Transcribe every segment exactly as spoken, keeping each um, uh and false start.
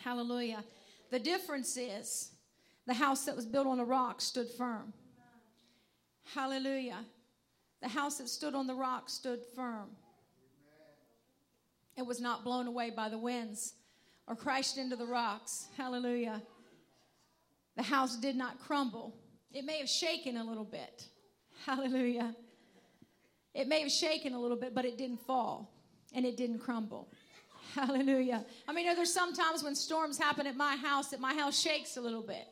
Hallelujah. The difference is the house that was built on a rock stood firm. Hallelujah. The house that stood on the rock stood firm. It was not blown away by the winds or crashed into the rocks. Hallelujah. The house did not crumble. It may have shaken a little bit. Hallelujah. It may have shaken a little bit, but it didn't fall and it didn't crumble. Hallelujah. I mean, there's sometimes when storms happen at my house that my house shakes a little bit.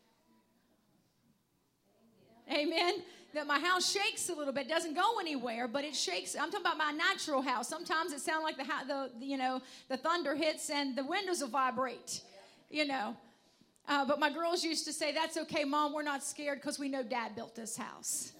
Amen. That my house shakes a little bit, doesn't go anywhere, but it shakes. I'm talking about my natural house. Sometimes it sounds like the, the, the you know the thunder hits and the windows will vibrate, you know. Uh, but my girls used to say, "That's okay, Mom. We're not scared because we know Dad built this house."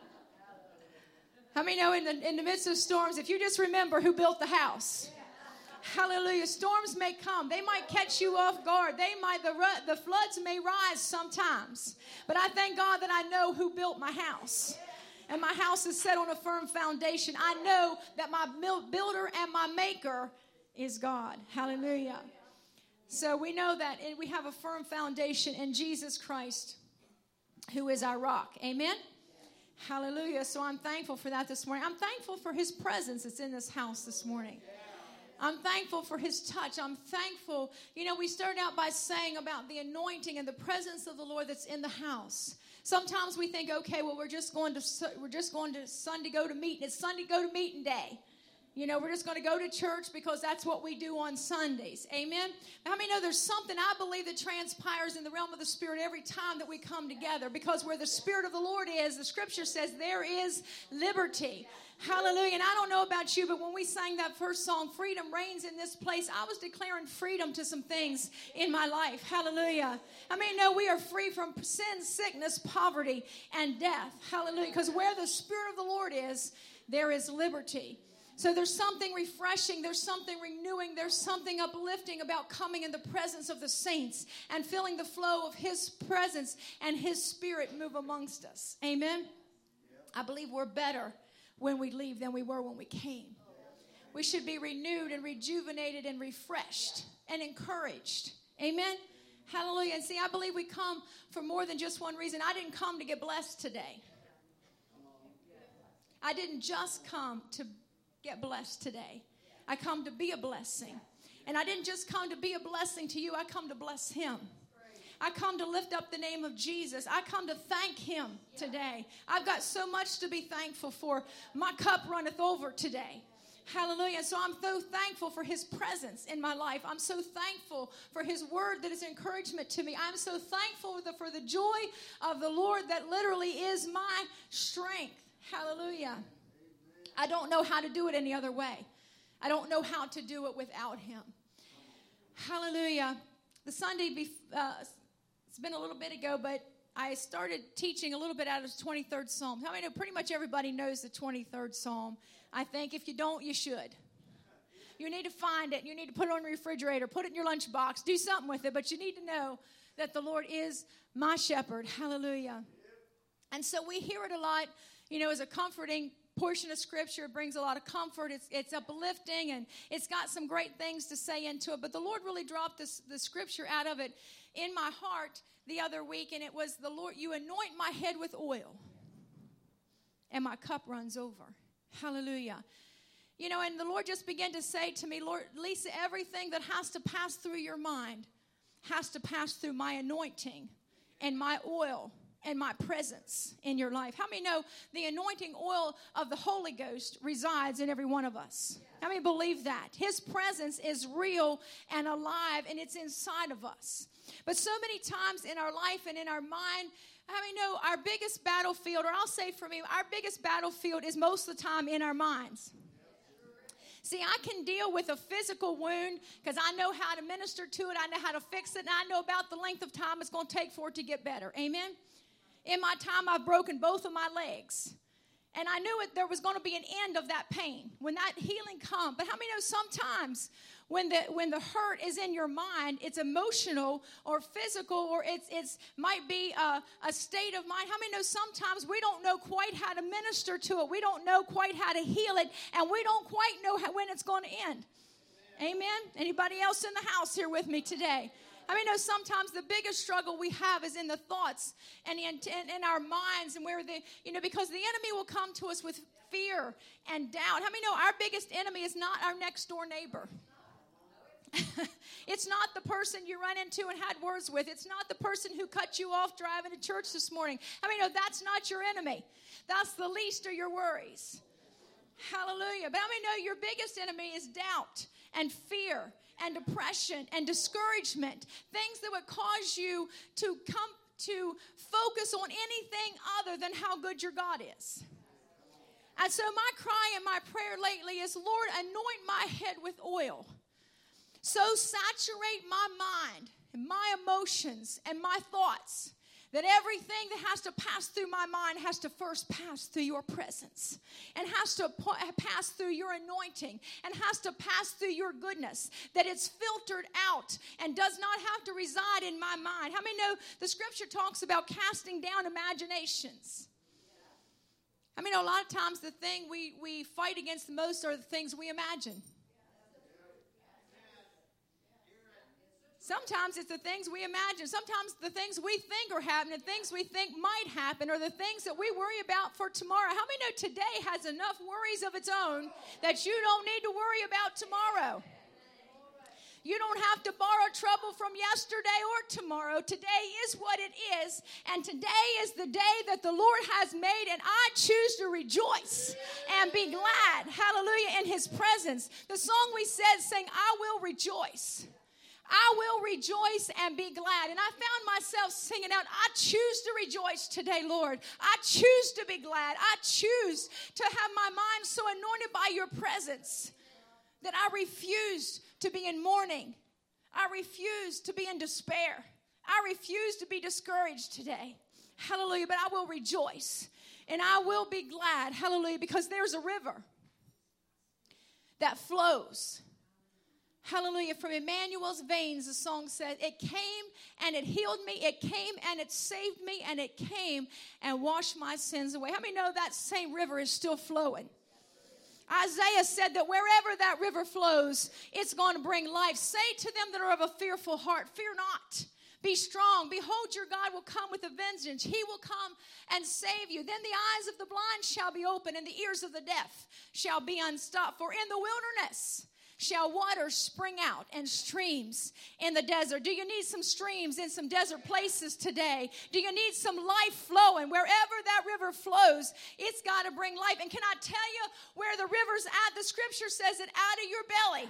How many know in the in the midst of storms, if you just remember who built the house? Hallelujah. Storms may come. They might catch you off guard. They might, the, the floods may rise sometimes. But I thank God that I know who built my house. And my house is set on a firm foundation. I know that my builder and my maker is God. Hallelujah. So we know that we have a firm foundation in Jesus Christ, who is our rock. Amen. Hallelujah. So I'm thankful for that this morning. I'm thankful for his presence that's in this house this morning. I'm thankful for his touch. I'm thankful. You know, we started out by saying about the anointing and the presence of the Lord that's in the house. Sometimes we think, okay, well, we're just going to we're just going to Sunday go to meeting. It's Sunday go to meeting day. You know, we're just going to go to church because that's what we do on Sundays. Amen? How many know there's something I believe that transpires in the realm of the Spirit every time that we come together? Because where the Spirit of the Lord is, the Scripture says there is liberty. Hallelujah. And I don't know about you, but when we sang that first song, Freedom Reigns in This Place, I was declaring freedom to some things in my life. Hallelujah. I mean, no, we are free from sin, sickness, poverty, and death. Hallelujah. Because where the Spirit of the Lord is, there is liberty. So there's something refreshing, there's something renewing, there's something uplifting about coming in the presence of the saints and feeling the flow of his presence and his Spirit move amongst us. Amen? I believe we're better when we leave than we were when we came. We should be renewed and rejuvenated and refreshed and encouraged. Amen? Hallelujah. And see, I believe we come for more than just one reason. I didn't come to get blessed today. I didn't just come to get blessed today. I come to be a blessing. And I didn't just come to be a blessing to you. I come to bless him. I come to lift up the name of Jesus. I come to thank him today. I've got so much to be thankful for. My cup runneth over today. Hallelujah. So I'm so thankful for his presence in my life. I'm so thankful for his word that is encouragement to me. I'm so thankful for the, for the joy of the Lord that literally is my strength. Hallelujah. I don't know how to do it any other way. I don't know how to do it without him. Hallelujah. The Sunday, bef- uh, it's been a little bit ago, but I started teaching a little bit out of the twenty-third Psalm. How many know pretty much everybody knows the twenty-third Psalm? I think if you don't, you should. You need to find it. You need to put it on your refrigerator. Put it in your lunchbox. Do something with it. But you need to know that the Lord is my shepherd. Hallelujah. And so we hear it a lot, you know, as a comforting portion of Scripture. It brings a lot of comfort. It's it's uplifting, and it's got some great things to say into it. But the Lord really dropped this the Scripture out of it in my heart the other week, and it was, the Lord, you anoint my head with oil, and my cup runs over. Hallelujah. You know, and the Lord just began to say to me, Lord, Lisa, everything that has to pass through your mind has to pass through my anointing and my oil and my presence in your life. How many know the anointing oil of the Holy Ghost resides in every one of us? How many believe that? His presence is real and alive, and it's inside of us. But so many times in our life and in our mind, how many know our biggest battlefield, or I'll say for me, our biggest battlefield is most of the time in our minds. See, I can deal with a physical wound because I know how to minister to it. I know how to fix it, and I know about the length of time it's going to take for it to get better. Amen? In my time, I've broken both of my legs. And I knew it, there was going to be an end of that pain when that healing comes. But how many know sometimes when the when the hurt is in your mind, it's emotional or physical, or it's it's might be a, a state of mind. How many know sometimes we don't know quite how to minister to it. We don't know quite how to heal it, and we don't quite know how, when it's going to end. Amen? Anybody else in the house here with me today? I mean, know sometimes the biggest struggle we have is in the thoughts and in, in, in our minds, and where the, you know, because the enemy will come to us with fear and doubt. How many know our biggest enemy is not our next door neighbor? It's not the person you run into and had words with. It's not the person who cut you off driving to church this morning. I mean, no, that's not your enemy. That's the least of your worries. Hallelujah. But I mean, no, your biggest enemy is doubt and fear and depression and discouragement. Things that would cause you to come to focus on anything other than how good your God is. And so my cry and my prayer lately is, Lord, anoint my head with oil. So saturate my mind and my emotions and my thoughts that everything that has to pass through my mind has to first pass through your presence and has to pass through your anointing and has to pass through your goodness, that it's filtered out and does not have to reside in my mind. How many know the scripture talks about casting down imaginations? I mean, a lot of times the thing we, we fight against the most are the things we imagine. Sometimes it's the things we imagine. Sometimes the things we think are happening, things we think might happen, or the things that we worry about for tomorrow. How many know today has enough worries of its own that you don't need to worry about tomorrow? You don't have to borrow trouble from yesterday or tomorrow. Today is what it is, and today is the day that the Lord has made, and I choose to rejoice and be glad, hallelujah, in His presence. The song we said saying, I will rejoice. I will rejoice and be glad. And I found myself singing out, I choose to rejoice today, Lord. I choose to be glad. I choose to have my mind so anointed by your presence that I refuse to be in mourning. I refuse to be in despair. I refuse to be discouraged today. Hallelujah. But I will rejoice and I will be glad. Hallelujah. Because there's a river that flows. Hallelujah. From Emmanuel's veins, the song said, it came and it healed me. It came and it saved me. And it came and washed my sins away. How many know that same river is still flowing? Isaiah said that wherever that river flows, it's going to bring life. Say to them that are of a fearful heart, fear not. Be strong. Behold, your God will come with a vengeance. He will come and save you. Then the eyes of the blind shall be open and the ears of the deaf shall be unstopped. For in the wilderness shall waters spring out and streams in the desert. Do you need some streams in some desert places today? Do you need some life flowing? Wherever that river flows, it's got to bring life. And can I tell you where the river's at? The scripture says it out of your belly.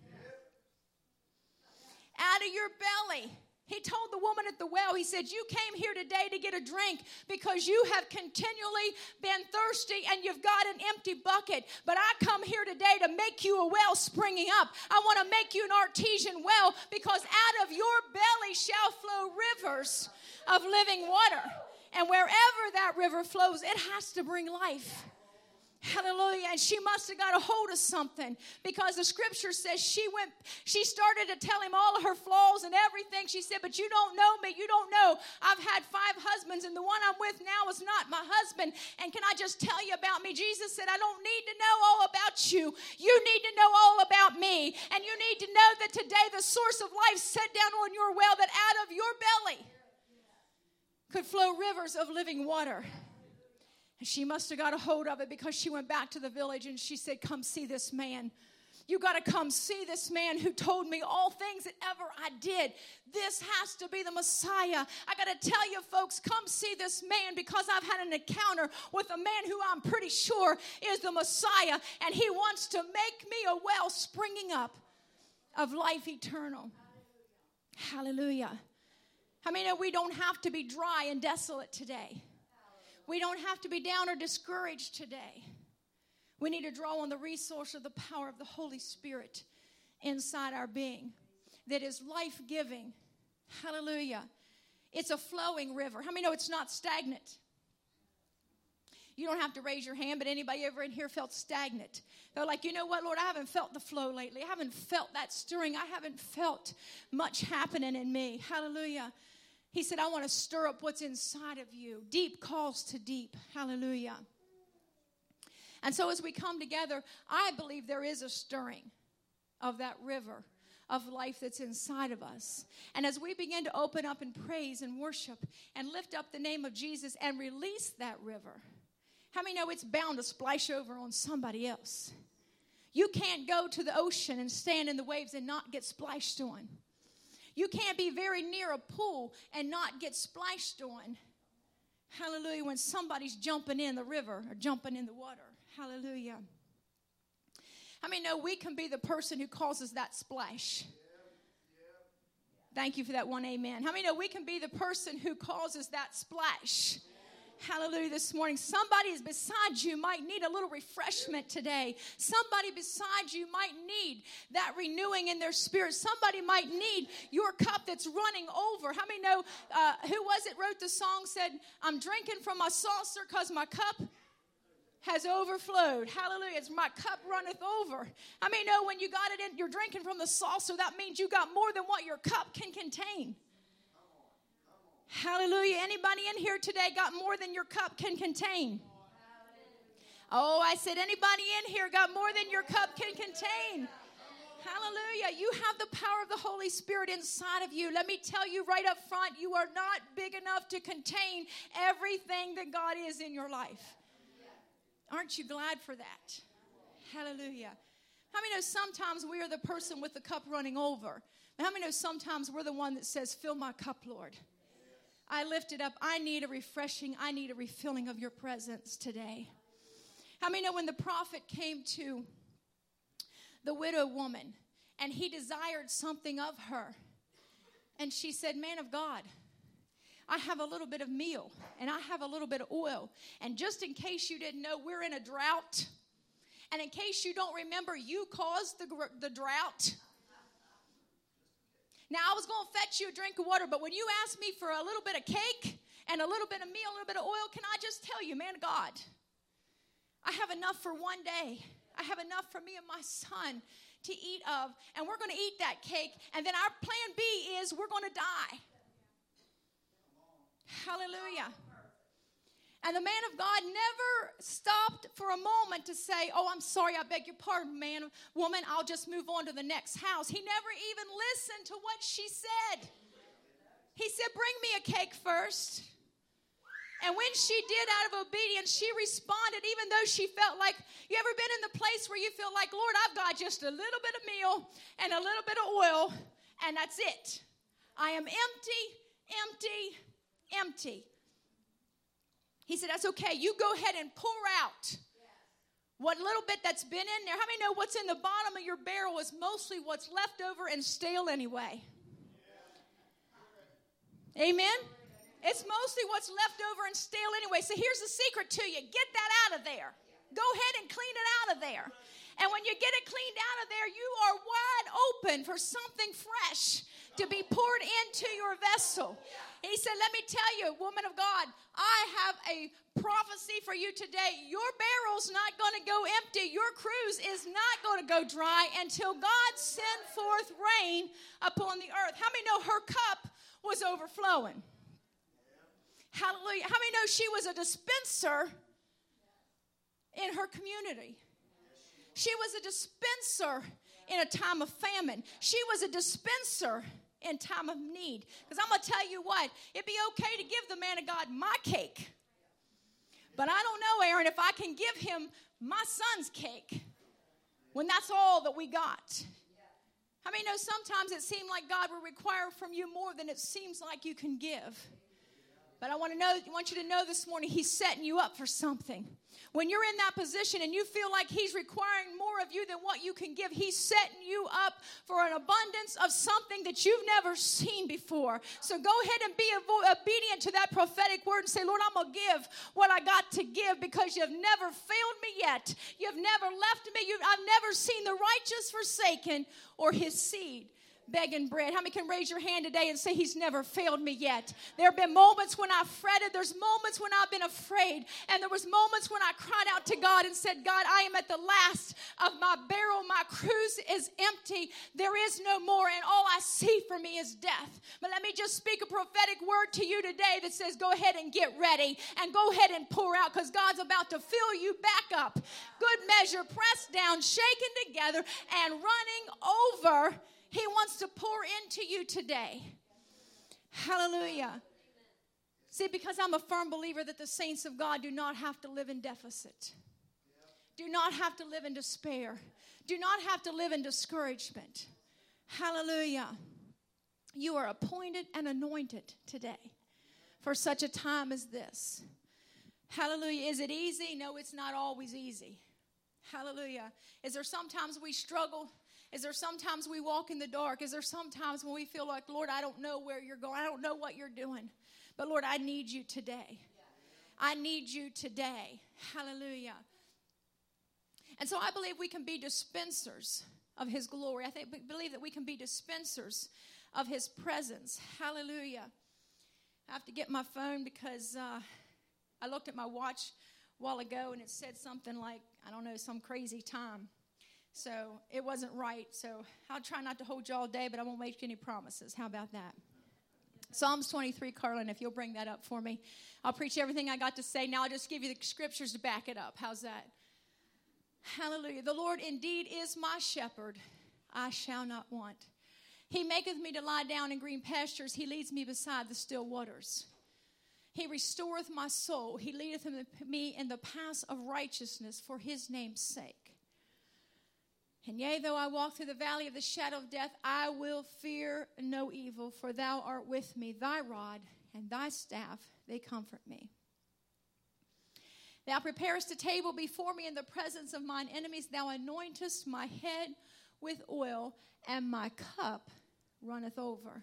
Out of your belly. He told the woman at the well, he said, you came here today to get a drink because you have continually been thirsty and you've got an empty bucket. But I come here today to make you a well springing up. I want to make you an artesian well because out of your belly shall flow rivers of living water. And wherever that river flows, it has to bring life. Hallelujah. And she must have got a hold of something because the scripture says she went, she started to tell him all of her flaws and everything. She said, but you don't know me. You don't know. I've had five husbands and the one I'm with now is not my husband. And can I just tell you about me? Jesus said, I don't need to know all about you. You need to know all about me. And you need to know that today the source of life set down on your well, that out of your belly could flow rivers of living water. And she must have got a hold of it because she went back to the village and she said, come see this man. You got to come see this man who told me all things that ever I did. This has to be the Messiah. I got to tell you, folks, come see this man because I've had an encounter with a man who I'm pretty sure is the Messiah. And he wants to make me a well springing up of life eternal. Hallelujah. I mean, we don't have to be dry and desolate today. We don't have to be down or discouraged today. We need to draw on the resource of the power of the Holy Spirit inside our being that is life-giving. Hallelujah. It's a flowing river. How many know it's not stagnant? You don't have to raise your hand, but anybody ever in here felt stagnant? They're like, you know what, Lord, I haven't felt the flow lately. I haven't felt that stirring. I haven't felt much happening in me. Hallelujah. He said, I want to stir up what's inside of you. Deep calls to deep. Hallelujah. And so as we come together, I believe there is a stirring. of that river of life that's inside of us. And as we begin to open up in praise and worship and lift up the name of Jesus and release that river, how many know it's bound to splash over on somebody else? You can't go to the ocean and stand in the waves and not get splashed on. You can't be very near a pool and not get splashed on. Hallelujah, when somebody's jumping in the river or jumping in the water. Hallelujah. How many know we can be the person who causes that splash? Thank you for that one amen. How many know we can be the person who causes that splash? Hallelujah, this morning. Somebody is beside you might need a little refreshment today. Somebody beside you might need that renewing in their spirit. Somebody might need your cup that's running over. How many know, uh, who was it wrote the song, said, I'm drinking from my saucer because my cup has overflowed. Hallelujah. It's my cup runneth over. How many know when you got it in, you're drinking from the saucer, that means you got more than what your cup can contain. Hallelujah. Anybody in here today got more than your cup can contain? Oh, I said anybody in here got more than your cup can contain? Hallelujah. You have the power of the Holy Spirit inside of you. Let me tell you right up front, you are not big enough to contain everything that God is in your life. Aren't you glad for that? Hallelujah. How many know sometimes we are the person with the cup running over? How many know sometimes we're the one that says, fill my cup, Lord? I lift it up. I need a refreshing. I need a refilling of your presence today. How many know when the prophet came to the widow woman and he desired something of her, and she said, man of God, I have a little bit of meal and I have a little bit of oil. And just in case you didn't know, we're in a drought. And in case you don't remember, you caused the, the drought. Now, I was going to fetch you a drink of water, but when you asked me for a little bit of cake and a little bit of meal, a little bit of oil, can I just tell you, man of God, I have enough for one day. I have enough for me and my son to eat of, and we're going to eat that cake, and then our plan B is we're going to die. Hallelujah. And the man of God never stopped for a moment to say, oh, I'm sorry, I beg your pardon, man, woman, I'll just move on to the next house. He never even listened to what she said. He said, bring me a cake first. And when she did out of obedience, she responded, even though she felt like, you ever been in the place where you feel like, Lord, I've got just a little bit of meal and a little bit of oil, and that's it. I am empty, empty, empty. He said, that's okay. You go ahead and pour out what little bit that's been in there. How many know what's in the bottom of your barrel is mostly what's left over and stale anyway? Amen? It's mostly what's left over and stale anyway. So here's the secret to you. Get that out of there. Go ahead and clean it out of there. And when you get it cleaned out of there, you are wide open for something fresh to be poured into your vessel. And he said, let me tell you, woman of God, I have a prophecy for you today. Your barrel's not going to go empty. Your cruise is not going to go dry until God send forth rain upon the earth. How many know her cup was overflowing? Hallelujah. How many know she was a dispenser in her community? She was a dispenser in a time of famine. She was a dispenser in time of need. Because I'm going to tell you what, it'd be okay to give the man of God my cake. But I don't know, Aaron, if I can give him my son's cake when that's all that we got. How many know sometimes it seems like God will require from you more than it seems like you can give? But I want to know, I want you to know this morning, he's setting you up for something. When you're in that position and you feel like he's requiring more of you than what you can give, he's setting you up for an abundance of something that you've never seen before. So go ahead and be obedient to that prophetic word and say, Lord, I'm going to give what I got to give because you've never failed me yet. You've never left me. You've, I've never seen the righteous forsaken or his seed begging bread. How many can raise your hand today and say, He's never failed me yet? There have been moments when I've fretted. There's moments when I've been afraid. And there was moments when I cried out to God and said, God, I am at the last of my barrel. My cruse is empty. There is no more. And all I see for me is death. But let me just speak a prophetic word to you today that says, go ahead and get ready and go ahead and pour out, because God's about to fill you back up. Good measure, pressed down, shaken together, and running over. He wants to pour into you today. Hallelujah. See, because I'm a firm believer that the saints of God do not have to live in deficit. Do not have to live in despair. Do not have to live in discouragement. Hallelujah. You are appointed and anointed today for such a time as this. Hallelujah. Is it easy? No, it's not always easy. Hallelujah. Is there sometimes we struggle? Is there sometimes we walk in the dark? Is there sometimes when we feel like, Lord, I don't know where you're going. I don't know what you're doing. But Lord, I need you today. I need you today. Hallelujah. And so I believe we can be dispensers of His glory. I think, believe that we can be dispensers of His presence. Hallelujah. I have to get my phone because uh, I looked at my watch a while ago and it said something like, I don't know, some crazy time. So it wasn't right. So I'll try not to hold you all day, but I won't make any promises. How about that? Psalms twenty-three, Carlin, if you'll bring that up for me. I'll preach everything I got to say. Now I'll just give you the scriptures to back it up. How's that? Hallelujah. The Lord indeed is my shepherd. I shall not want. He maketh me to lie down in green pastures. He leads me beside the still waters. He restoreth my soul. He leadeth me in the paths of righteousness for His name's sake. And yea, though I walk through the valley of the shadow of death, I will fear no evil, for thou art with me. Thy rod and thy staff, they comfort me. Thou preparest a table before me in the presence of mine enemies. Thou anointest my head with oil, and my cup runneth over.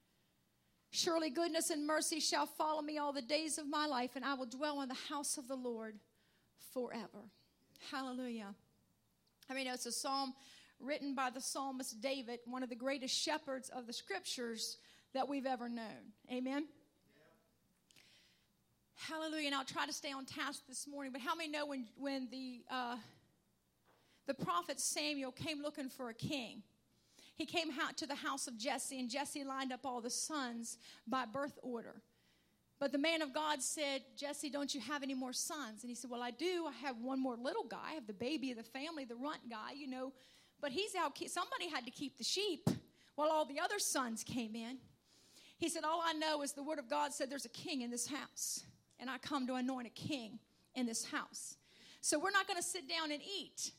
Surely goodness and mercy shall follow me all the days of my life, and I will dwell in the house of the Lord forever. Hallelujah. I mean, it's a psalm written by the psalmist David, one of the greatest shepherds of the scriptures that we've ever known. Amen? Yeah. Hallelujah. And I'll try to stay on task this morning. But how many know when, when the, uh, the prophet Samuel came looking for a king? He came out to the house of Jesse, and Jesse lined up all the sons by birth order. But the man of God said, Jesse, don't you have any more sons? And he said, well, I do. I have one more little guy. I have the baby of the family, the runt guy, you know. But he's out. Somebody had to keep the sheep while all the other sons came in. He said, all I know is the word of God said there's a king in this house. And I come to anoint a king in this house. So we're not going to sit down and eat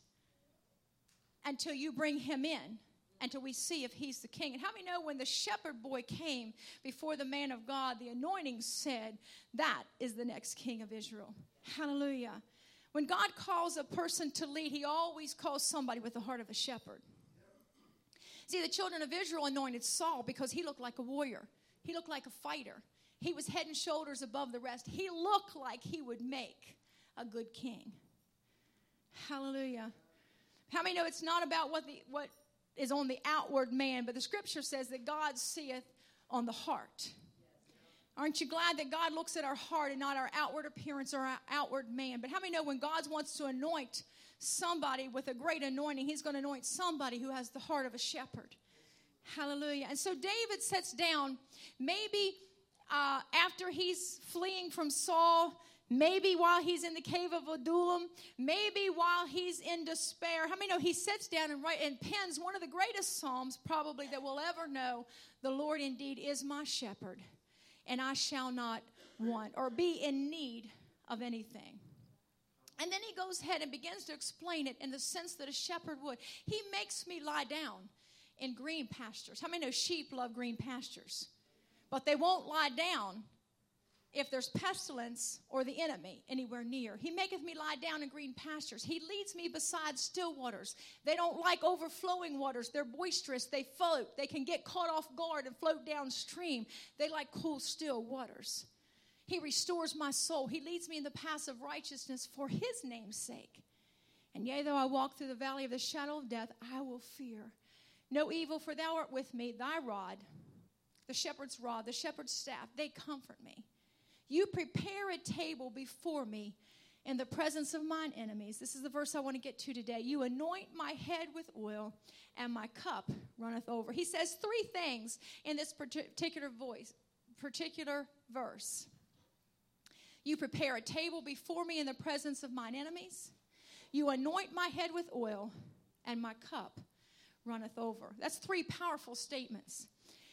until you bring him in, until we see if he's the king. And how many know when the shepherd boy came before the man of God, the anointing said, that is the next king of Israel. Hallelujah. When God calls a person to lead, He always calls somebody with the heart of a shepherd. See, the children of Israel anointed Saul because he looked like a warrior. He looked like a fighter. He was head and shoulders above the rest. He looked like he would make a good king. Hallelujah. How many know it's not about what the what is on the outward man, but the scripture says that God seeth on the heart. Aren't you glad that God looks at our heart and not our outward appearance or our outward man? But how many know when God wants to anoint somebody with a great anointing, He's going to anoint somebody who has the heart of a shepherd. Hallelujah. And so David sits down, maybe uh, after he's fleeing from Saul, maybe while he's in the cave of Adullam, maybe while he's in despair. How many know he sits down and, write, and pens one of the greatest psalms probably that we'll ever know? The Lord indeed is my shepherd, and I shall not want or be in need of anything. And then he goes ahead and begins to explain it in the sense that a shepherd would. He makes me lie down in green pastures. How many know sheep love green pastures? But they won't lie down if there's pestilence or the enemy anywhere near. He maketh me lie down in green pastures. He leads me beside still waters. They don't like overflowing waters. They're boisterous. They float. They can get caught off guard and float downstream. They like cool, still waters. He restores my soul. He leads me in the paths of righteousness for His name's sake. And yea, though I walk through the valley of the shadow of death, I will fear no evil, for thou art with me. Thy rod, the shepherd's rod, the shepherd's staff, they comfort me. You prepare a table before me in the presence of mine enemies. This is the verse I want to get to today. You anoint my head with oil, and my cup runneth over. He says three things in this particular voice, particular verse. You prepare a table before me in the presence of mine enemies. You anoint my head with oil, and my cup runneth over. That's three powerful statements.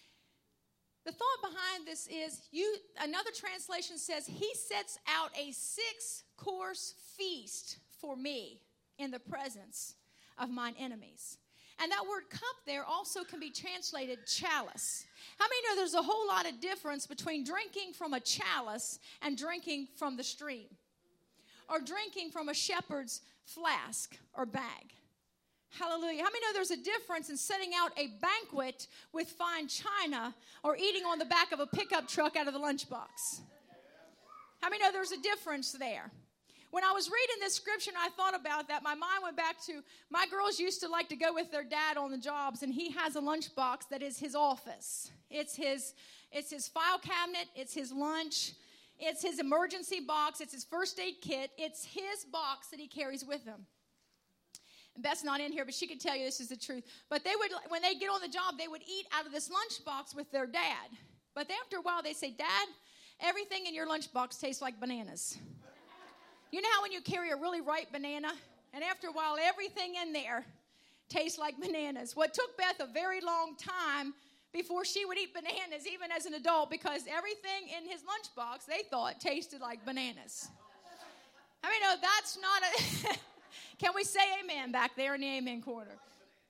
The thought behind this is, you. Another translation says, he sets out a six-course feast for me in the presence of mine enemies. And that word cup there also can be translated chalice. How many know there's a whole lot of difference between drinking from a chalice and drinking from the stream? Or drinking from a shepherd's flask or bag? Hallelujah. How many know there's a difference in setting out a banquet with fine china or eating on the back of a pickup truck out of the lunchbox? How many know there's a difference there? When I was reading this scripture and I thought about that, my mind went back to, my girls used to like to go with their dad on the jobs, and he has a lunchbox that is his office. It's his, it's his file cabinet. It's his lunch. It's his emergency box. It's his first aid kit. It's his box that he carries with him. And Beth's not in here, but she could tell you this is the truth. But they would, when they get on the job, they would eat out of this lunchbox with their dad. But after a while, they say, Dad, everything in your lunchbox tastes like bananas. You know how when you carry a really ripe banana, and after a while, everything in there tastes like bananas? Well, it took Beth a very long time before she would eat bananas, even as an adult, because everything in his lunchbox, they thought, tasted like bananas. I mean, no, that's not a... Can we say amen back there in the amen corner?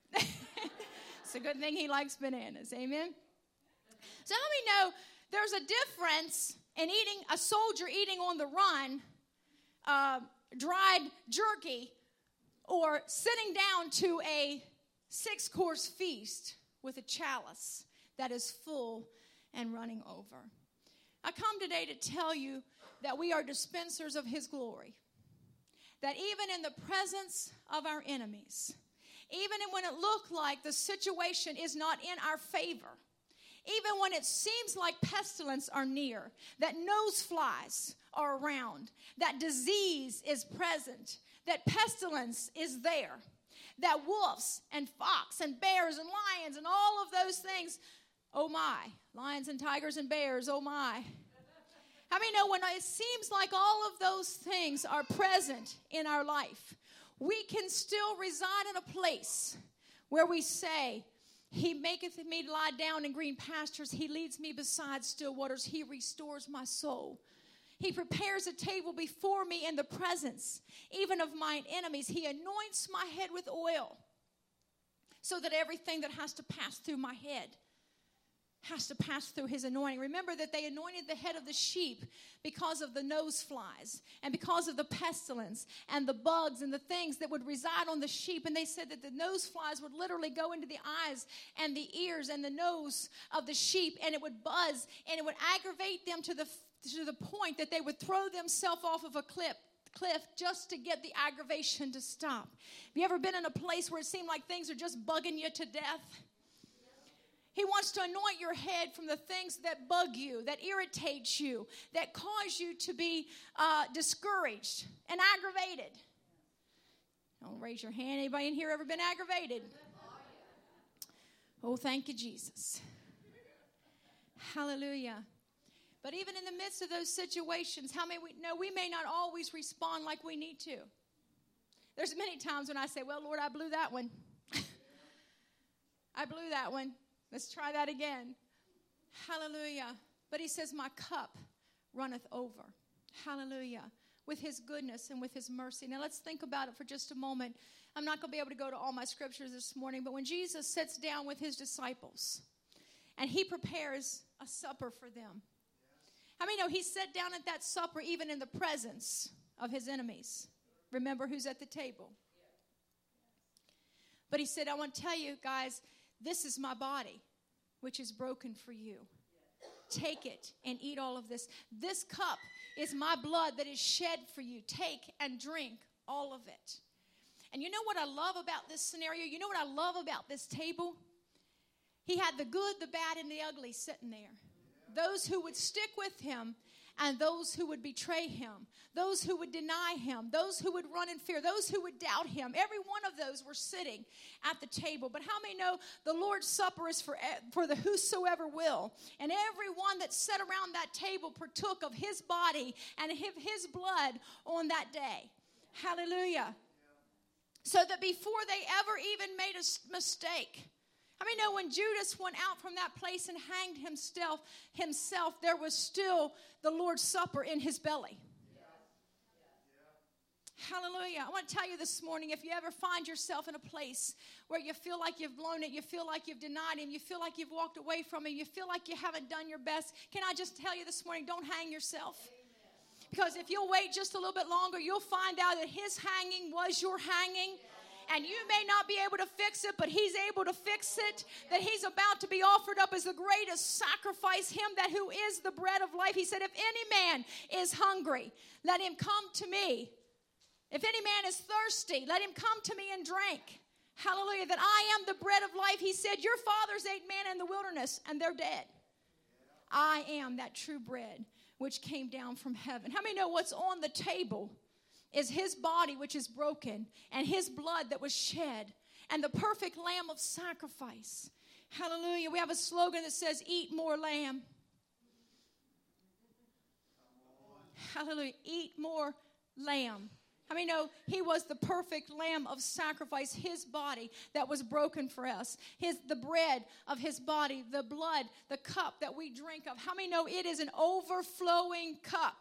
It's a good thing he likes bananas. Amen? So how many know there's a difference in eating, a soldier eating on the run, uh, dried jerky, or sitting down to a six-course feast with a chalice that is full and running over. I come today to tell you that we are dispensers of his glory. That even in the presence of our enemies, even when it looked like the situation is not in our favor, even when it seems like pestilence are near, that nose flies are around, that disease is present, that pestilence is there, that wolves and fox and bears and lions and all of those things, oh my, lions and tigers and bears, oh my. How many know when it seems like all of those things are present in our life, we can still reside in a place where we say, he maketh me lie down in green pastures. He leads me beside still waters. He restores my soul. He prepares a table before me in the presence, even of mine enemies. He anoints my head with oil so that everything that has to pass through my head has to pass through his anointing. Remember that they anointed the head of the sheep because of the nose flies and because of the pestilence and the bugs and the things that would reside on the sheep. And they said that the nose flies would literally go into the eyes and the ears and the nose of the sheep, and it would buzz and it would aggravate them to the to the point that they would throw themselves off of a cliff cliff just to get the aggravation to stop. Have you ever been in a place where it seemed like things are just bugging you to death? He wants to anoint your head from the things that bug you, that irritate you, that cause you to be uh, discouraged and aggravated. Don't raise your hand. Anybody in here ever been aggravated? Oh, thank you, Jesus. Hallelujah. But even in the midst of those situations, how many we know we may not always respond like we need to. There's many times when I say, well, Lord, I blew that one. I blew that one. Let's try that again. Hallelujah. But he says, my cup runneth over. Hallelujah. With his goodness and with his mercy. Now let's think about it for just a moment. I'm not going to be able to go to all my scriptures this morning, but when Jesus sits down with his disciples and he prepares a supper for them. How many know he sat down at that supper even in the presence of his enemies? Remember who's at the table. But he said, I want to tell you guys, this is my body, which is broken for you. Take it and eat all of this. This cup is my blood that is shed for you. Take and drink all of it. And you know what I love about this scenario? You know what I love about this table? He had the good, the bad, and the ugly sitting there. Those who would stick with him and those who would betray him. Those who would deny him. Those who would run in fear. Those who would doubt him. Every one of those were sitting at the table. But how many know the Lord's Supper is for, for the whosoever will? And everyone that sat around that table partook of his body and his blood on that day. Hallelujah. So that before they ever even made a mistake, I mean, know when Judas went out from that place and hanged himself, himself, there was still the Lord's Supper in his belly. Yeah. Yeah. Hallelujah. I want to tell you this morning, if you ever find yourself in a place where you feel like you've blown it, you feel like you've denied him, you feel like you've walked away from him, you feel like you haven't done your best, can I just tell you this morning, don't hang yourself. Amen. Because if you'll wait just a little bit longer, you'll find out that his hanging was your hanging. Yeah. And you may not be able to fix it, but he's able to fix it. That he's about to be offered up as the greatest sacrifice. Him that who is the bread of life. He said, if any man is hungry, let him come to me. If any man is thirsty, let him come to me and drink. Hallelujah. That I am the bread of life. He said, your fathers ate manna in the wilderness and they're dead. I am that true bread which came down from heaven. How many know what's on the table is his body which is broken and his blood that was shed and the perfect lamb of sacrifice. Hallelujah. We have a slogan that says, eat more lamb. Hallelujah. Eat more lamb. How many know he was the perfect lamb of sacrifice, his body that was broken for us, his the bread of his body, the blood, the cup that we drink of. How many know it is an overflowing cup?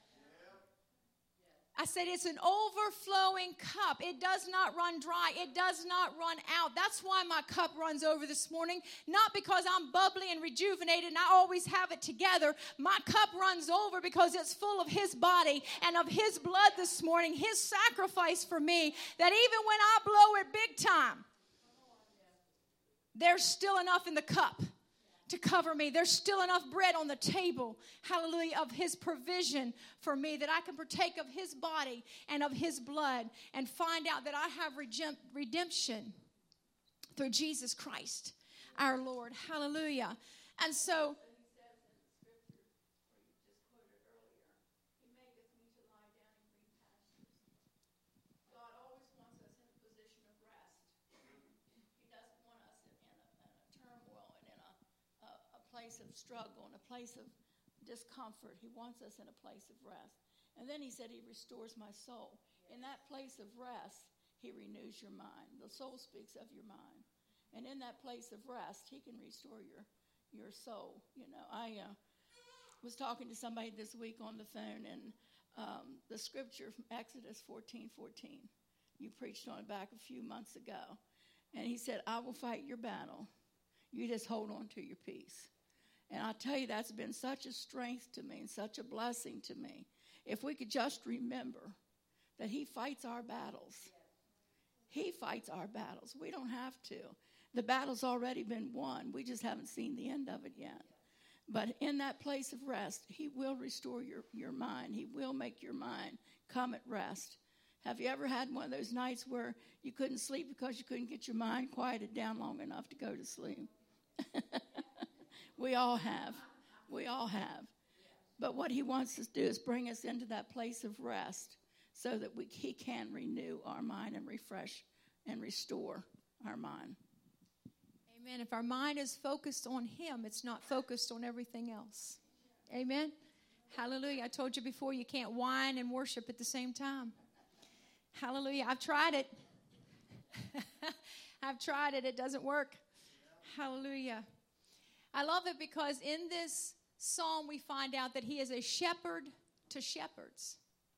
I said it's an overflowing cup. It does not run dry. It does not run out. That's why my cup runs over this morning. Not because I'm bubbly and rejuvenated and I always have it together. My cup runs over because it's full of his body and of his blood this morning. His sacrifice for me, that even when I blow it big time, there's still enough in the cup to cover me. There's still enough bread on the table, hallelujah, of his provision for me, that I can partake of his body and of his blood and find out that I have redemption through Jesus Christ, our Lord. Hallelujah. And so, of struggle and a place of discomfort. He wants us in a place of rest. And then he said he restores my soul. In that place of rest, he renews your mind. The soul speaks of your mind. And in that place of rest, he can restore your your soul. You know, I uh, was talking to somebody this week on the phone, and um, the scripture from Exodus fourteen fourteen. You preached on it back a few months ago. And he said, I will fight your battle. You just hold on to your peace. And I tell you, that's been such a strength to me and such a blessing to me. If we could just remember that he fights our battles. He fights our battles. We don't have to. The battle's already been won. We just haven't seen the end of it yet. But in that place of rest, he will restore your, your mind. He will make your mind come at rest. Have you ever had one of those nights where you couldn't sleep because you couldn't get your mind quieted down long enough to go to sleep? We all have. We all have. But what he wants us to do is bring us into that place of rest so that we, he can renew our mind and refresh and restore our mind. Amen. If our mind is focused on him, it's not focused on everything else. Amen. Hallelujah. I told you before, you can't whine and worship at the same time. Hallelujah. I've tried it. I've tried it. It doesn't work. Hallelujah. I love it because in this psalm we find out that he is a shepherd to shepherds.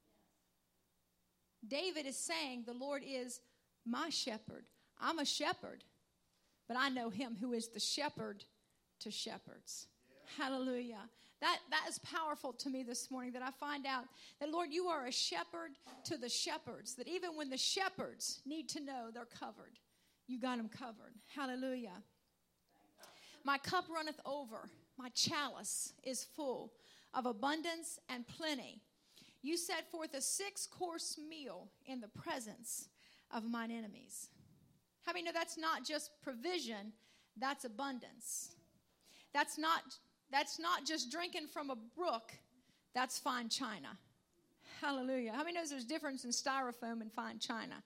David is saying the Lord is my shepherd. I'm a shepherd, but I know him who is the shepherd to shepherds. Yeah. Hallelujah. That, that is powerful to me this morning, that I find out that, Lord, you are a shepherd to the shepherds, that even when the shepherds need to know they're covered, you got them covered. Hallelujah. My cup runneth over. My chalice is full of abundance and plenty. You set forth a six-course meal in the presence of mine enemies. How many know that's not just provision, That's abundance. That's not, that's not just drinking from a brook. That's fine china. Hallelujah. How many knows there's a difference in styrofoam and fine china?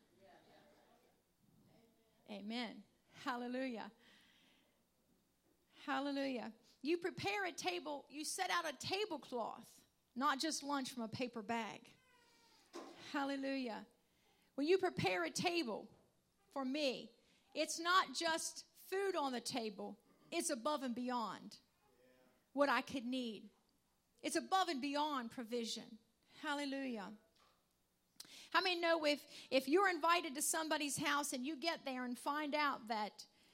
Amen. Hallelujah. Hallelujah. You prepare a table, you set out a tablecloth, not just lunch from a paper bag. Hallelujah. When you prepare a table for me, it's not just food on the table, it's above and beyond what I could need. It's above and beyond provision. Hallelujah. How many know if, if you're invited to somebody's house and you get there and find out that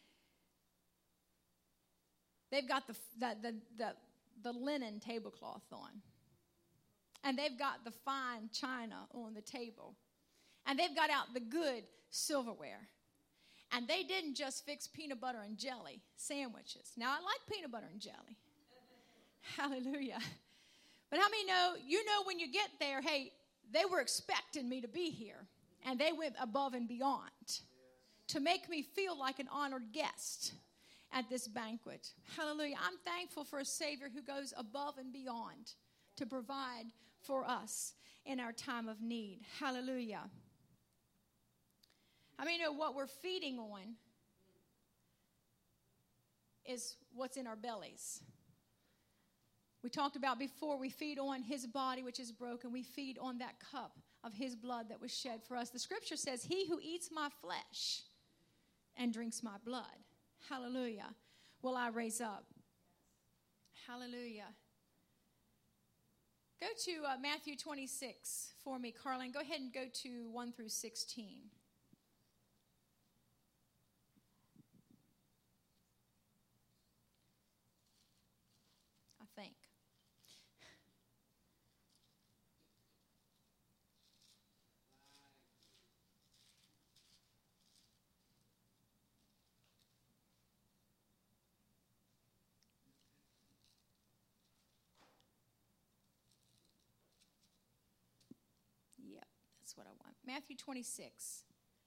they've got the, the, the, the, the linen tablecloth on, and they've got the fine china on the table, and they've got out the good silverware, and they didn't just fix peanut butter and jelly sandwiches. Now, I like peanut butter and jelly. Hallelujah. But how many know, you know when you get there, hey, they were expecting me to be here, and they went above and beyond to make me feel like an honored guest at this banquet. Hallelujah. I'm thankful for a Savior who goes above and beyond to provide for us in our time of need. Hallelujah. I mean, you know what we're feeding on is what's in our bellies. We talked about before, we feed on his body, which is broken. We feed on that cup of his blood that was shed for us. The scripture says, he who eats my flesh and drinks my blood, hallelujah, will I raise up. Hallelujah. Go to uh, Matthew twenty-six for me, Carlin. Go ahead and go to one through sixteen. I think. That's what I want. Matthew twenty-six,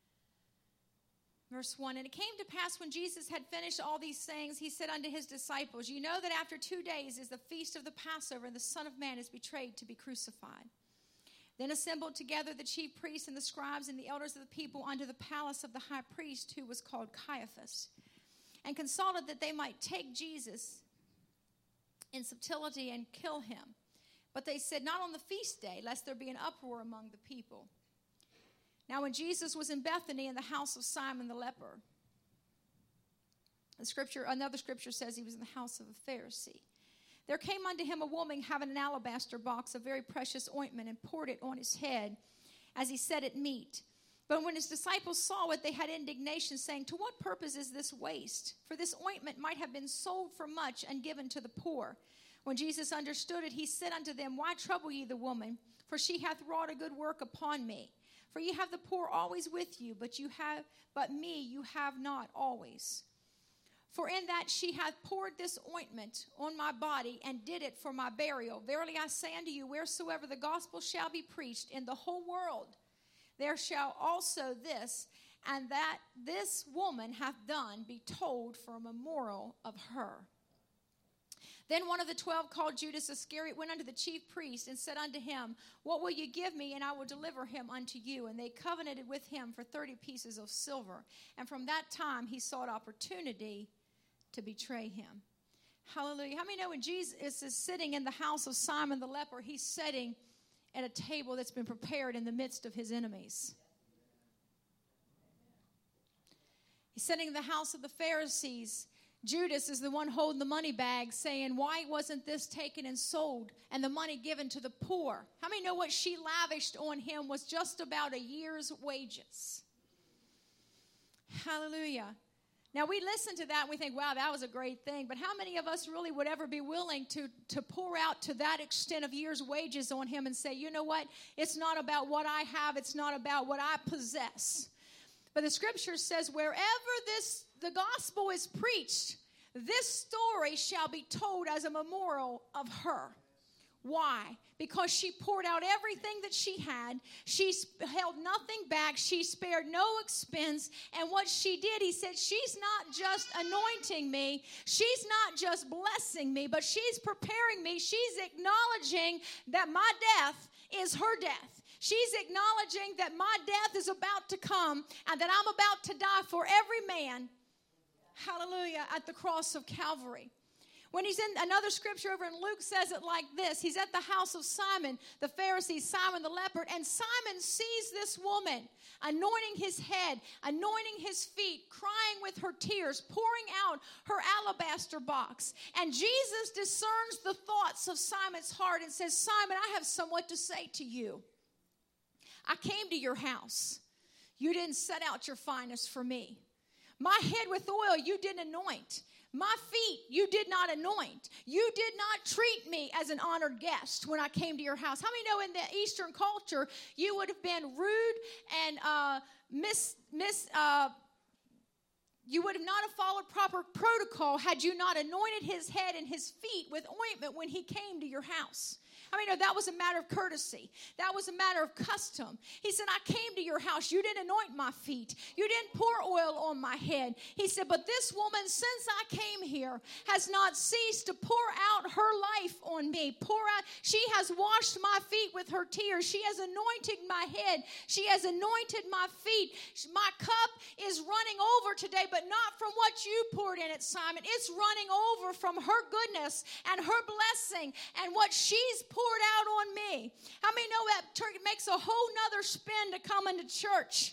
verse one. And it came to pass when Jesus had finished all these sayings, he said unto his disciples, you know that after two days is the feast of the Passover, and the Son of Man is betrayed to be crucified. Then assembled together the chief priests and the scribes and the elders of the people unto the palace of the high priest, who was called Caiaphas, and consulted that they might take Jesus in subtlety and kill him. But they said, not on the feast day, lest there be an uproar among the people. Now when Jesus was in Bethany in the house of Simon the leper, the scripture, another scripture says he was in the house of a Pharisee. There came unto him a woman having an alabaster box of very precious ointment, and poured it on his head as he set it meat. But when his disciples saw it, they had indignation, saying, to what purpose is this waste? For this ointment might have been sold for much and given to the poor. When Jesus understood it, he said unto them, why trouble ye the woman? For she hath wrought a good work upon me. For ye have the poor always with you, but you have, but me you have not always. For in that she hath poured this ointment on my body, and did it for my burial. Verily I say unto you, wheresoever the gospel shall be preached in the whole world, there shall also this, and that this woman hath done, be told for a memorial of her. Then one of the twelve, called Judas Iscariot, went unto the chief priest and said unto him, what will you give me, and I will deliver him unto you? And they covenanted with him for thirty pieces of silver. And from that time he sought opportunity to betray him. Hallelujah. How many know when Jesus is sitting in the house of Simon the leper, he's sitting at a table that's been prepared in the midst of his enemies? He's sitting in the house of the Pharisees. Judas is the one holding the money bag, saying, why wasn't this taken and sold and the money given to the poor? How many know what she lavished on him was just about a year's wages? Hallelujah. Now we listen to that and we think, wow, that was a great thing. But how many of us really would ever be willing to, to pour out to that extent of year's wages on him and say, you know what? It's not about what I have. It's not about what I possess. But the scripture says, wherever this the gospel is preached, this story shall be told as a memorial of her. Why? Because she poured out everything that she had. She held nothing back. She spared no expense. And what she did, he said, she's not just anointing me. She's not just blessing me, but she's preparing me. She's acknowledging that my death is her death. She's acknowledging that my death is about to come and that I'm about to die for every man. Hallelujah, at the cross of Calvary. When he's in another scripture over in Luke says it like this. He's at the house of Simon, the Pharisee, Simon the leper, and Simon sees this woman anointing his head, anointing his feet, crying with her tears, pouring out her alabaster box. And Jesus discerns the thoughts of Simon's heart and says, Simon, I have somewhat to say to you. I came to your house. You didn't set out your finest for me. My head with oil you didn't anoint. My feet you did not anoint. You did not treat me as an honored guest when I came to your house. How many know in the Eastern culture you would have been rude and uh, miss, miss, uh, you would have not have followed proper protocol had you not anointed his head and his feet with ointment when he came to your house. I mean, no, that was a matter of courtesy. That was a matter of custom. He said, I came to your house. You didn't anoint my feet. You didn't pour oil on my head. He said, but this woman, since I came here, has not ceased to pour out her life on me. Pour out. She has washed my feet with her tears. She has anointed my head. She has anointed my feet. My cup is running over today, but not from what you poured in it, Simon. It's running over from her goodness and her blessing and what she's poured poured out on me. How many know that it makes a whole nother spin to come into church?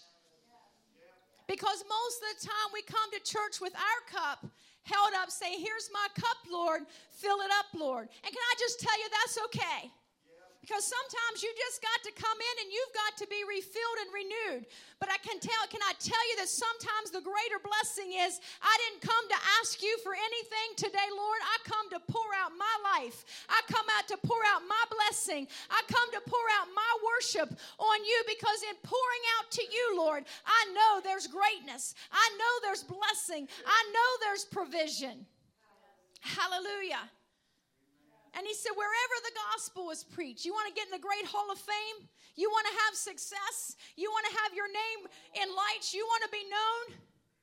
Because most of the time we come to church with our cup held up, say, here's my cup, Lord. Fill it up, Lord. And can I just tell you that's okay? Because sometimes you just got to come in and you've got to be refilled and renewed. But I can tell, can I tell you that sometimes the greater blessing is, I didn't come to ask you for anything today, Lord. I come to pour out my life. I come out to pour out my blessing. I come to pour out my worship on you because in pouring out to you, Lord, I know there's greatness. I know there's blessing. I know there's provision. Hallelujah. And he said, wherever the gospel is preached, you want to get in the great hall of fame? You want to have success? You want to have your name in lights? You want to be known?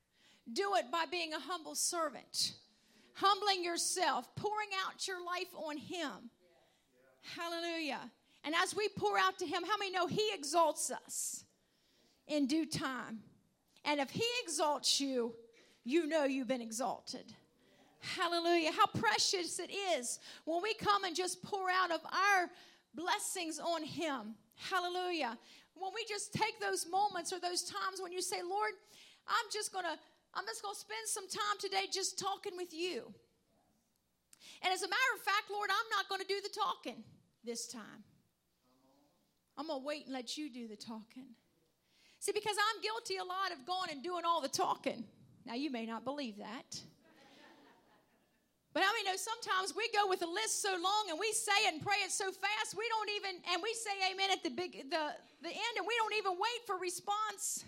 Do it by being a humble servant, humbling yourself, pouring out your life on him. Hallelujah. And as we pour out to him, how many know he exalts us in due time? And if he exalts you, you know you've been exalted. Hallelujah. How precious it is when we come and just pour out of our blessings on him. Hallelujah. When we just take those moments or those times when you say, Lord, I'm just going to I'm just going to spend some time today just talking with you. And as a matter of fact, Lord, I'm not going to do the talking this time. I'm going to wait and let you do the talking. See, because I'm guilty a lot of going and doing all the talking. Now, you may not believe that. But I mean, know sometimes we go with a list so long and we say it and pray it so fast, we don't even, and we say amen at the big, the, the end, and we don't even wait for response.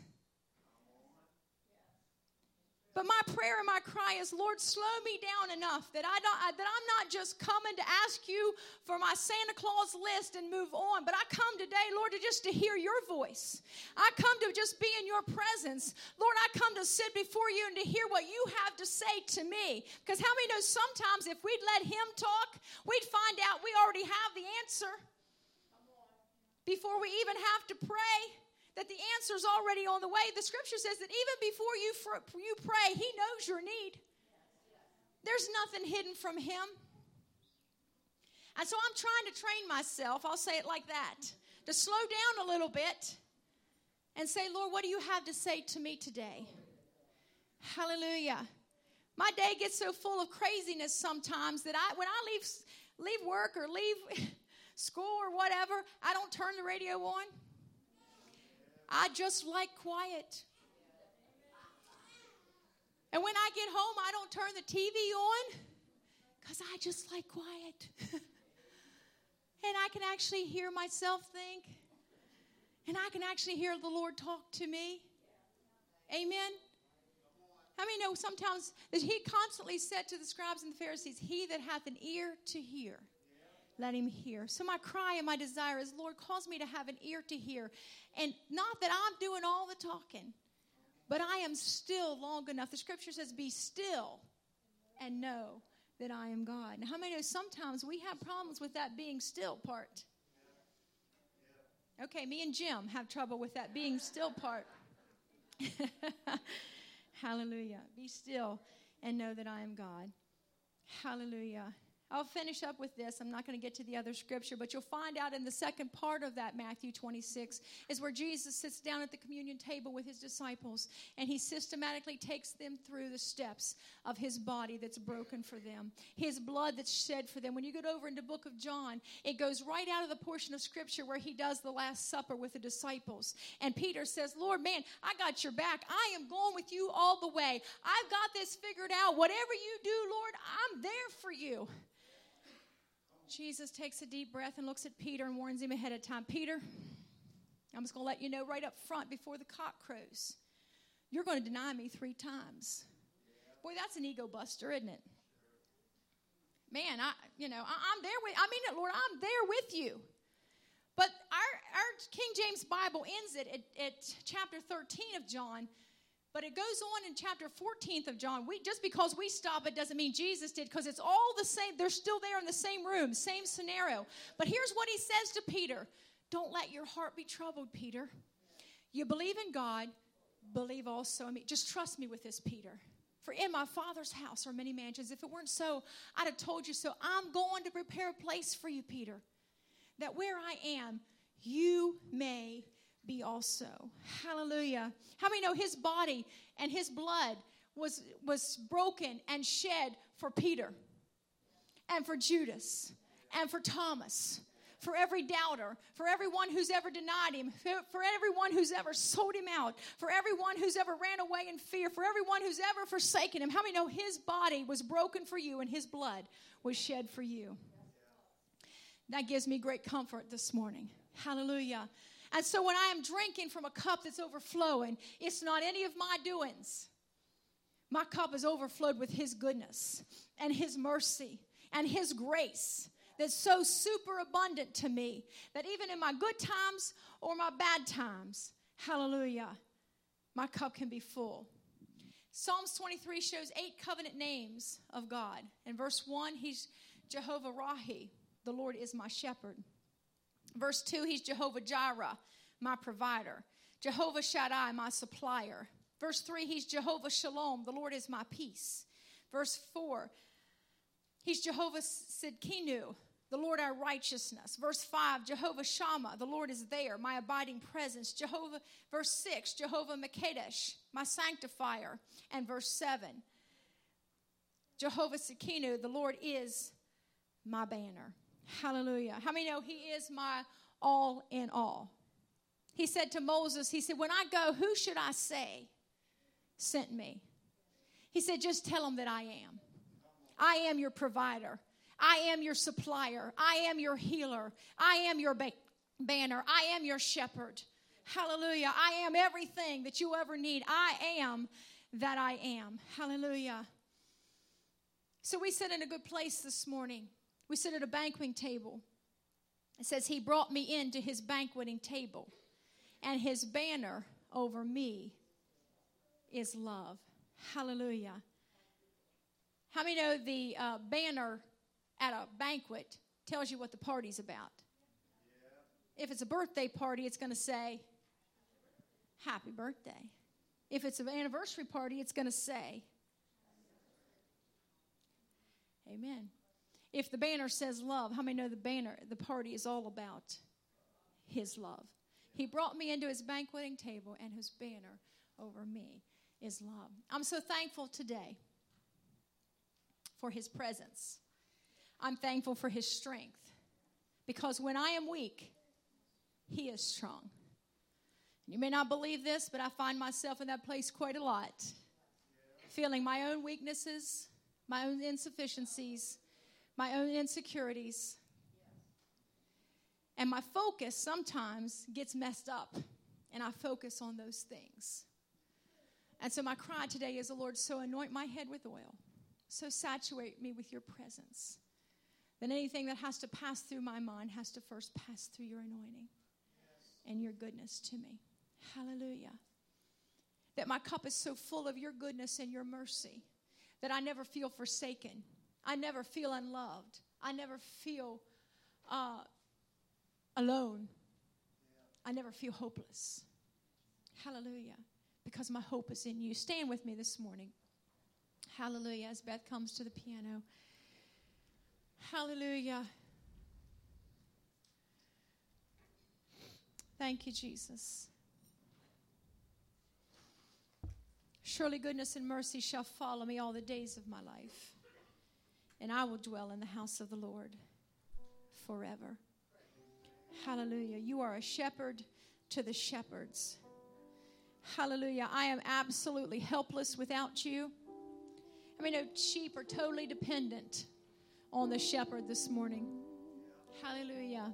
But my prayer and my cry is, Lord, slow me down enough that, I don't, I, that I'm not just coming to ask you for my Santa Claus list and move on, but I come today, Lord, to just to hear your voice. I come to just be in your presence. Lord, I come to sit before you and to hear what you have to say to me. Because how many know sometimes if we'd let him talk, we'd find out we already have the answer before we even have to pray. That the answer's already on the way. The scripture says that even before you, fr- you pray, he knows your need. There's nothing hidden from him. And so I'm trying to train myself, I'll say it like that, to slow down a little bit and say, Lord, what do you have to say to me today? Hallelujah. My day gets so full of craziness sometimes that I, when I leave, leave work or leave school or whatever, I don't turn the radio on. I just like quiet. And when I get home, I don't turn the T V on because I just like quiet. And I can actually hear myself think. And I can actually hear the Lord talk to me. Amen. How many know sometimes that he constantly said to the scribes and the Pharisees, he that hath an ear to hear, let him hear. So my cry and my desire is, Lord, cause me to have an ear to hear. And not that I'm doing all the talking, but I am still long enough. The scripture says, be still and know that I am God. Now, how many know sometimes we have problems with that being still part? Okay, me and Jim have trouble with that being still part. Hallelujah. Be still and know that I am God. Hallelujah. I'll finish up with this. I'm not going to get to the other scripture, but you'll find out in the second part of that, Matthew twenty-six, is where Jesus sits down at the communion table with his disciples, and he systematically takes them through the steps of his body that's broken for them, his blood that's shed for them. When you get over into the book of John, it goes right out of the portion of scripture where he does the Last Supper with the disciples. And Peter says, Lord, man, I got your back. I am going with you all the way. I've got this figured out. Whatever you do, Lord, I'm there for you. Jesus takes a deep breath and looks at Peter and warns him ahead of time. Peter, I'm just going to let you know right up front before the cock crows, you're going to deny me three times. Boy, that's an ego buster, isn't it? Man, I, you know, I, I'm there with, I mean it, Lord, I'm there with you. But our, our King James Bible ends it at, at chapter thirteen of John. But it goes on in chapter fourteen of John. We, just because we stop it doesn't mean Jesus did, because it's all the same. They're still there in the same room, same scenario. But here's what he says to Peter. Don't let your heart be troubled, Peter. You believe in God, believe also in me. Just trust me with this, Peter. For in my Father's house are many mansions. If it weren't so, I'd have told you so. I'm going to prepare a place for you, Peter, that where I am, you may be also. Hallelujah. How many know his body and his blood was, was broken and shed for Peter and for Judas and for Thomas, for every doubter, for everyone who's ever denied him, for everyone who's ever sold him out, for everyone who's ever ran away in fear, for everyone who's ever forsaken him. How many know his body was broken for you and his blood was shed for you? That gives me great comfort this morning. Hallelujah. And so when I am drinking from a cup that's overflowing, it's not any of my doings. My cup is overflowed with his goodness and his mercy and his grace that's so super abundant to me that even in my good times or my bad times, hallelujah, my cup can be full. Psalms twenty-three shows eight covenant names of God. In verse one, he's Jehovah Rahi, the Lord is my shepherd. Verse two, he's Jehovah Jireh, my provider. Jehovah Shaddai, my supplier. Verse three, he's Jehovah Shalom, the Lord is my peace. Verse four, he's Jehovah Sidkenu, the Lord our righteousness. Verse five, Jehovah Shammah, the Lord is there, my abiding presence. Jehovah, verse six, Jehovah Mekadesh, my sanctifier. And verse seven, Jehovah Sidkenu, the Lord is my banner. Hallelujah. How many know he is my all in all? He said to Moses, he said, when I go, who should I say sent me? He said, just tell them that I am. I am your provider. I am your supplier. I am your healer. I am your ba- banner. I am your shepherd. Hallelujah. I am everything that you ever need. I am that I am. Hallelujah. So we sit in a good place this morning. We sit at a banqueting table. It says he brought me into his banqueting table, and his banner over me is love. Hallelujah. How many know the uh, banner at a banquet tells you what the party's about? Yeah. If it's a birthday party, it's going to say, happy birthday. If it's an anniversary party, it's going to say, amen. If the banner says love, how many know the banner, the party is all about his love? He brought me into his banqueting table, and his banner over me is love. I'm so thankful today for his presence. I'm thankful for his strength, because when I am weak, he is strong. You may not believe this, but I find myself in that place quite a lot, feeling my own weaknesses, my own insufficiencies, my own insecurities. And my focus sometimes gets messed up, and I focus on those things. And so my cry today is, the Lord, so anoint my head with oil, so saturate me with your presence, then anything that has to pass through my mind has to first pass through your anointing and your goodness to me. Hallelujah. That my cup is so full of your goodness and your mercy that I never feel forsaken. I never feel unloved. I never feel uh, alone. I never feel hopeless. Hallelujah. Because my hope is in you. Stand with me this morning. Hallelujah. As Beth comes to the piano. Hallelujah. Thank you, Jesus. Surely goodness and mercy shall follow me all the days of my life, and I will dwell in the house of the Lord forever. Hallelujah. You are a shepherd to the shepherds. Hallelujah. I am absolutely helpless without you. I mean, no sheep are totally dependent on the shepherd this morning. Hallelujah.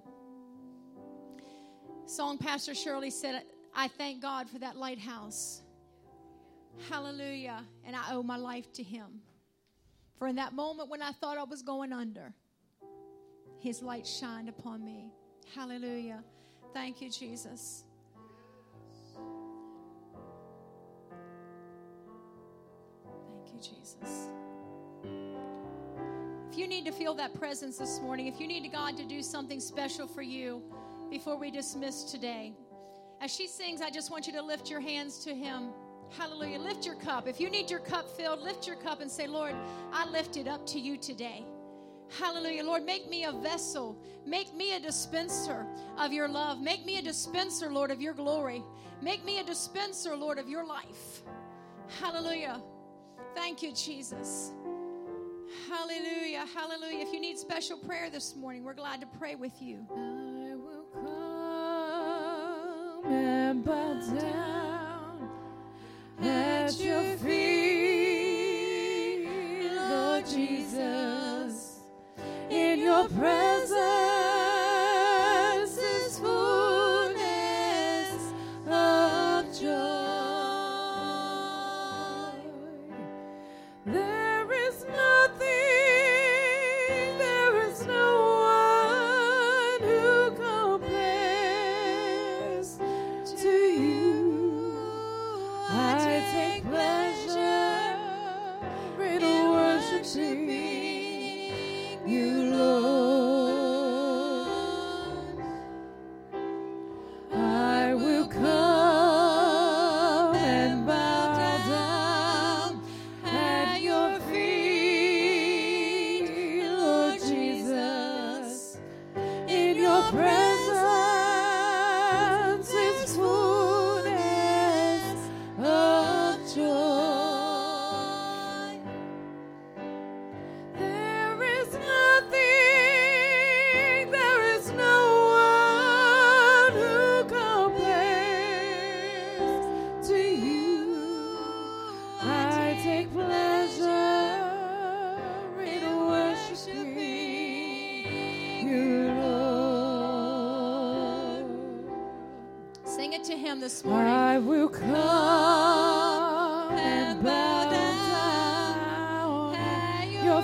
Song Pastor Shirley said, I thank God for that lighthouse. Hallelujah. And I owe my life to him. For in that moment when I thought I was going under, his light shined upon me. Hallelujah. Thank you, Jesus. Thank you, Jesus. If you need to feel that presence this morning, if you need God to do something special for you before we dismiss today, as she sings, I just want you to lift your hands to him. Hallelujah. Lift your cup. If you need your cup filled, lift your cup and say, Lord, I lift it up to you today. Hallelujah. Lord, make me a vessel. Make me a dispenser of your love. Make me a dispenser, Lord, of your glory. Make me a dispenser, Lord, of your life. Hallelujah. Thank you, Jesus. Hallelujah. Hallelujah. If you need special prayer this morning, we're glad to pray with you. I will come and bow down at your feet, Lord Jesus. In your presence is fullness of joy. There is nothing, there is no one who compares to you. I take pleasure in worshiping you, Lord. I will come and bow down at your feet, Lord Jesus. In your presence is fullness of joy. There is nothing, there is no one who compares to you. I take pleasure in worshiping you, Lord. Sing it to him this morning. I will come and bow down at your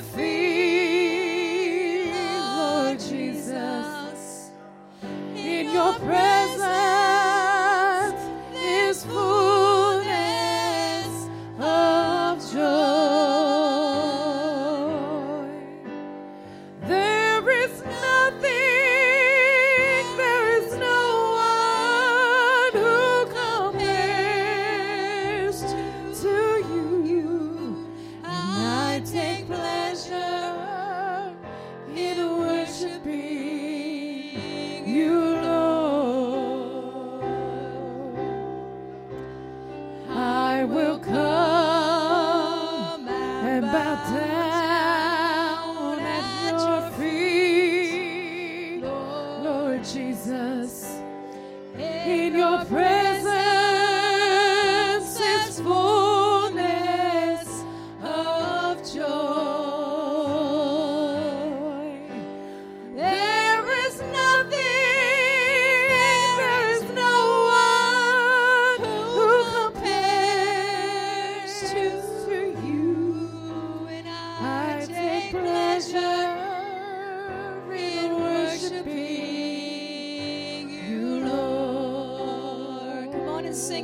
feet, Lord Jesus. In your presence is fullness of joy. There is nothing, there is no one who compares to you. And I take pleasure in worshiping you, Lord. I will come and bow down at your feet,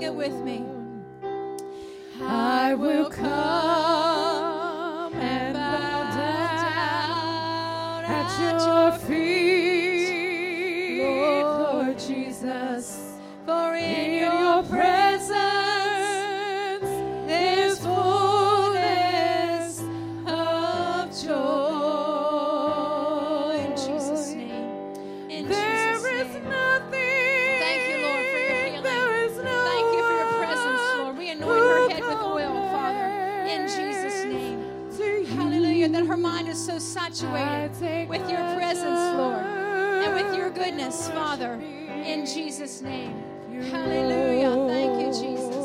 Sing it with me. I will come and bow down at your feet, Lord Jesus. For In your presence is fullness of joy. in Jesus' name. In There Jesus' is name. nothing. Thank you, Lord, for your healing. There is no Thank you for your presence, one Lord. We anoint her head with who oil, Father, in Jesus' name. compares to you. Hallelujah. That her mind is so I saturated take with your presence, Lord, and with your pleasure goodness, in Father, worshiping in Jesus' name. you, Hallelujah. Thank you, Lord. Jesus.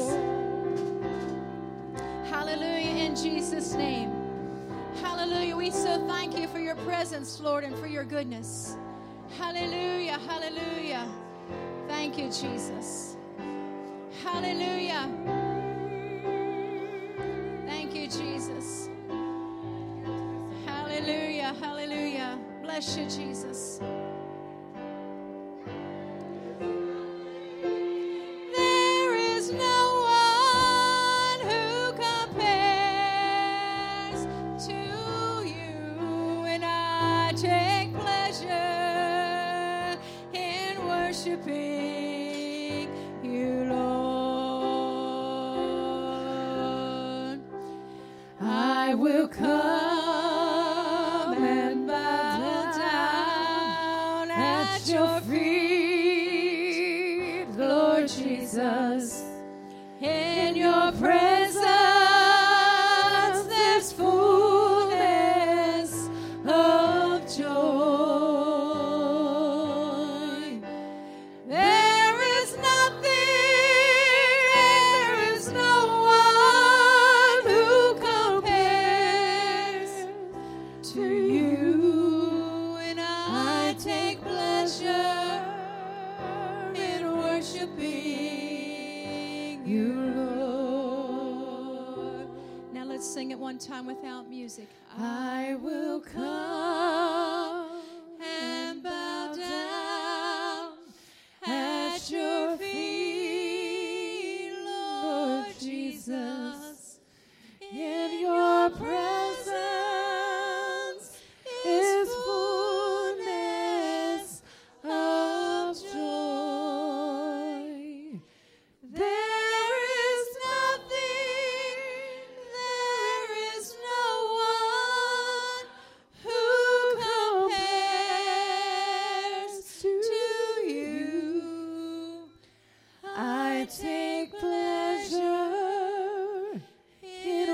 Hallelujah, in Jesus' name. Hallelujah. We so thank you for your presence, Lord, and for your goodness. Hallelujah. Hallelujah. Thank you, Jesus. Hallelujah. Thank you, Jesus. Hallelujah. Hallelujah. Bless you, Jesus. There is no one who compares to you, and I take pleasure in worshiping you, Lord. I will come and bow down at your feet, Lord Jesus. In your presence there's fullness of joy. There is nothing, there is no one who compares to you, and I take pleasure in worshiping you, Lord. Now let's sing it one time without music. I will come and bow down at your feet, Lord Jesus. In your presence is fullness of joy. There is nothing, there is no one who compares to you. I take pleasure in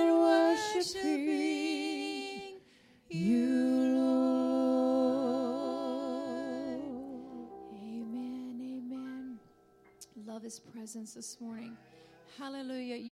worshiping you, Lord. Amen. Amen. Love his presence this morning. Hallelujah.